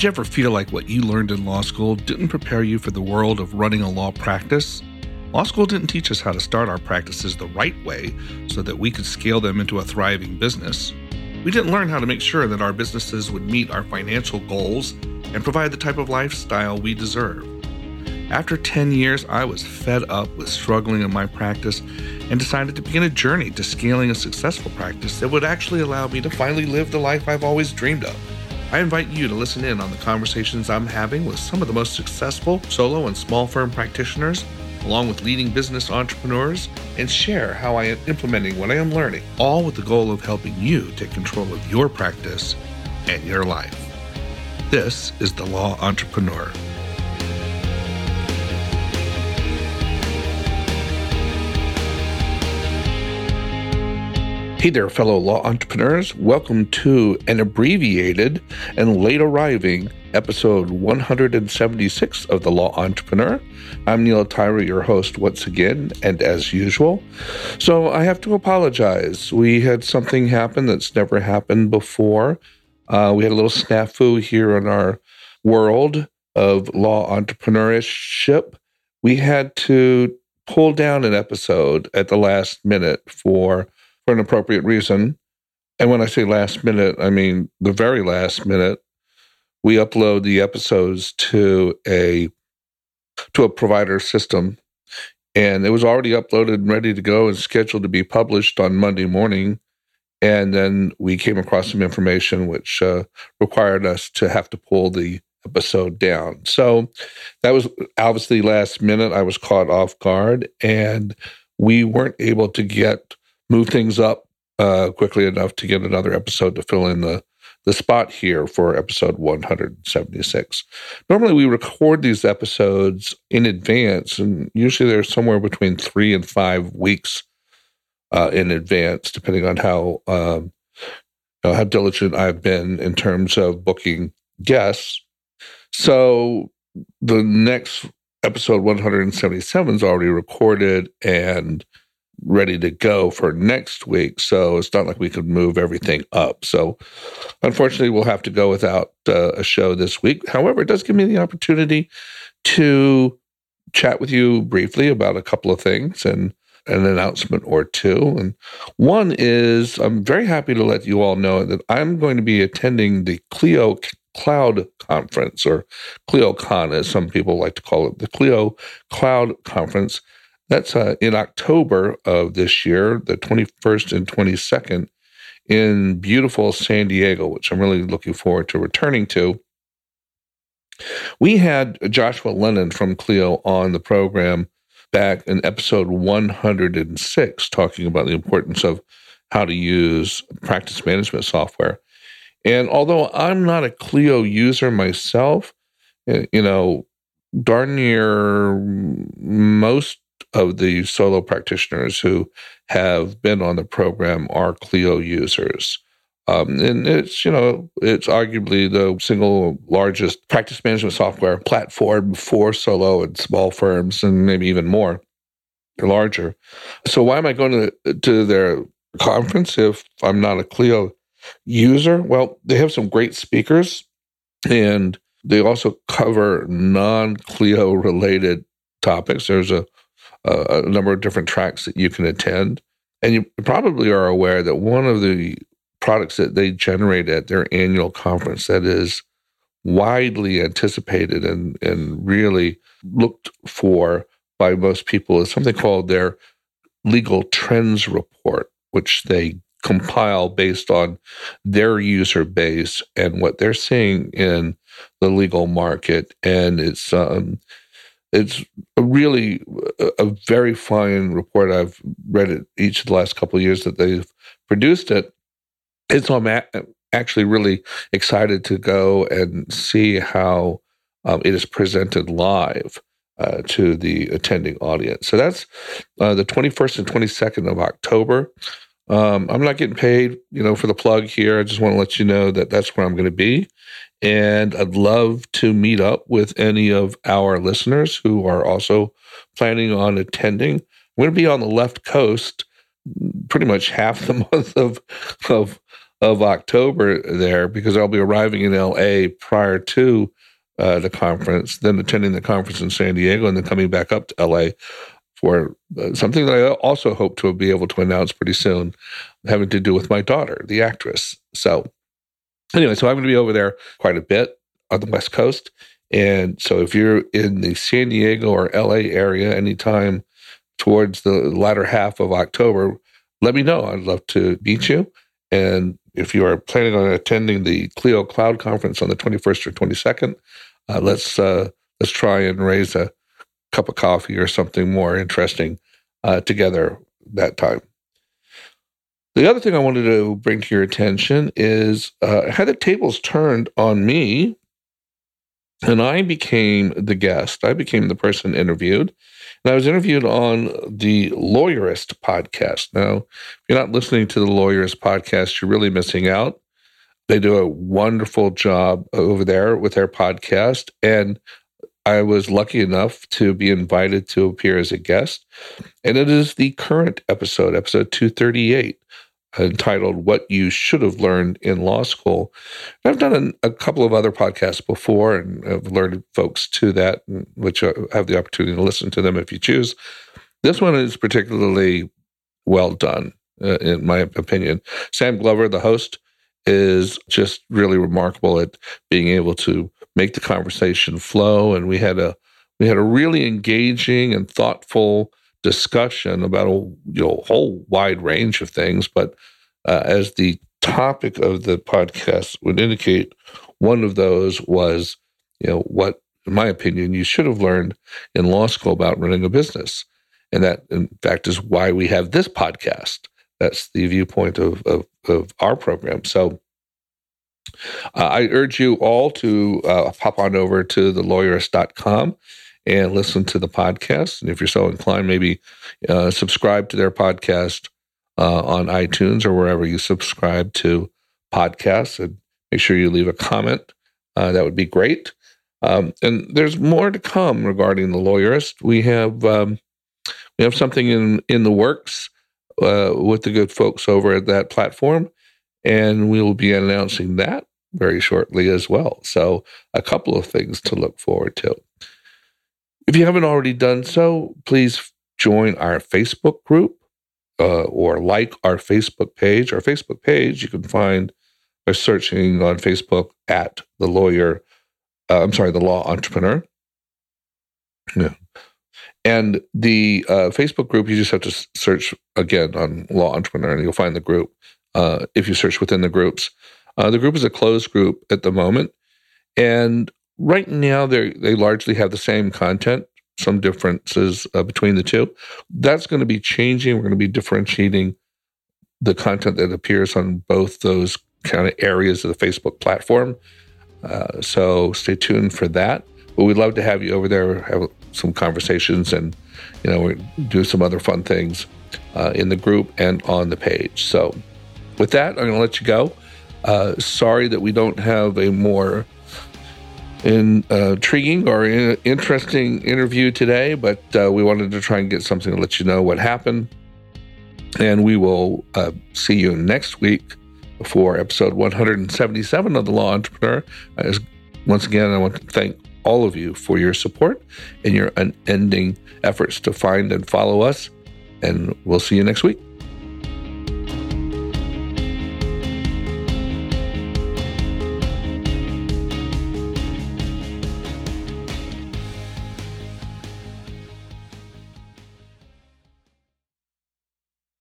Did you ever feel like what you learned in law school didn't prepare you for the world of running a law practice? Law school didn't teach us how to start our practices the right way so that we could scale them into a thriving business. We didn't learn how to make sure that our businesses would meet our financial goals and provide the type of lifestyle we deserve. After 10 years, I was fed up with struggling in my practice and decided to begin a journey to scaling a successful practice that would actually allow me to finally live the life I've always dreamed of. I invite you to listen in on the conversations I'm having with some of the most successful solo and small firm practitioners, along with leading business entrepreneurs, and share how I am implementing what I am learning, all with the goal of helping you take control of your practice and your life. This is The Law Entrepreneur. Hey there, fellow law entrepreneurs. Welcome to an abbreviated and late arriving episode 176 of The Law Entrepreneur. I'm Neil Tyra, your host once again, and as usual. So I have to apologize. We had something happen that's never happened before. We had a little snafu here in our world of law entrepreneurship. We had to pull down an episode at the last minute for an appropriate reason. And when I say last minute, I mean the very last minute. We upload the episodes to a provider system, and it was already uploaded and ready to go and scheduled to be published on Monday morning. And then we came across some information which required us to have to pull the episode down. So that was obviously last minute. I was caught off guard, and we weren't able to move things up quickly enough to get another episode to fill in the spot here for episode 176. Normally, we record these episodes in advance, and usually they're somewhere between 3 and 5 weeks in advance, depending on how diligent I've been in terms of booking guests. So the next episode 177 is already recorded and ready to go for next week. So it's not like we could move everything up. So unfortunately, we'll have to go without a show this week. However, it does give me the opportunity to chat with you briefly about a couple of things and an announcement or two. And one is, I'm very happy to let you all know that I'm going to be attending the Clio Cloud Conference, or ClioCon, as some people like to call it, the Clio Cloud Conference. That's in October of this year, the 21st and 22nd, in beautiful San Diego, which I'm really looking forward to returning to. We had Joshua Lennon from Clio on the program back in episode 106, talking about the importance of how to use practice management software. And although I'm not a Clio user myself, darn near most of the solo practitioners who have been on the program are Clio users. And it's arguably the single largest practice management software platform for solo and small firms, and maybe even more, larger. So why am I going to their conference if I'm not a Clio user? Well, they have some great speakers, and they also cover non-Clio related topics. There's a number of different tracks that you can attend. And you probably are aware that one of the products that they generate at their annual conference that is widely anticipated and really looked for by most people is something called their Legal Trends Report, which they compile based on their user base and what they're seeing in the legal market. And it's a very fine report. I've read it each of the last couple of years that they've produced it. And so I'm actually really excited to go and see how it is presented live to the attending audience. So that's the 21st and 22nd of October. I'm not getting paid, for the plug here. I just want to let you know that that's where I'm going to be. And I'd love to meet up with any of our listeners who are also planning on attending. I'm going to be on the left coast pretty much half the month of of October there, because I'll be arriving in LA prior to the conference, then attending the conference in San Diego, and then coming back up to LA for something that I also hope to be able to announce pretty soon, having to do with my daughter, the actress. So anyway, so I'm going to be over there quite a bit on the West Coast. And so if you're in the San Diego or LA area anytime towards the latter half of October, let me know. I'd love to meet you. And if you are planning on attending the Clio Cloud Conference on the 21st or 22nd, let's try and raise a cup of coffee or something more interesting together that time. The other thing I wanted to bring to your attention is I had the tables turned on me, and I became the guest. I became the person interviewed, and I was interviewed on the Lawyerist podcast. Now, if you're not listening to the Lawyerist podcast, you're really missing out. They do a wonderful job over there with their podcast, and I was lucky enough to be invited to appear as a guest, and it is the current episode 238, entitled What You Should Have Learned in Law School. And I've done a couple of other podcasts before, and I've alerted folks to that, which have the opportunity to listen to them if you choose. This one is particularly well done, in my opinion. Sam Glover, the host, is just really remarkable at being able to make the conversation flow. And we had a really engaging and thoughtful discussion about a whole wide range of things. But as the topic of the podcast would indicate, one of those was, what, in my opinion, you should have learned in law school about running a business. And that, in fact, is why we have this podcast. That's the viewpoint of our program. So I urge you all to pop on over to thelawyerist.com and listen to the podcast. And if you're so inclined, maybe subscribe to their podcast on iTunes or wherever you subscribe to podcasts, and make sure you leave a comment. That would be great. And there's more to come regarding the Lawyerist. We have something in the works with the good folks over at that platform, and we will be announcing that very shortly as well. So a couple of things to look forward to. If you haven't already done so, please join our Facebook group or like our Facebook page. Our Facebook page you can find by searching on Facebook at the Law Entrepreneur. Yeah. And the Facebook group, you just have to search again on Law Entrepreneur, and you'll find the group. If you search within the groups, the group is a closed group at the moment, and right now they largely have the same content. Some differences between the two. That's going to be changing. We're going to be differentiating the content that appears on both those kind of areas of the Facebook platform. So stay tuned for that. But we'd love to have you over there, have some conversations, and we do some other fun things in the group and on the page. So with that, I'm going to let you go. Sorry that we don't have a more intriguing or interesting interview today, but we wanted to try and get something to let you know what happened. And we will see you next week for episode 177 of The Law Entrepreneur. Once again, I want to thank all of you for your support and your unending efforts to find and follow us. And we'll see you next week.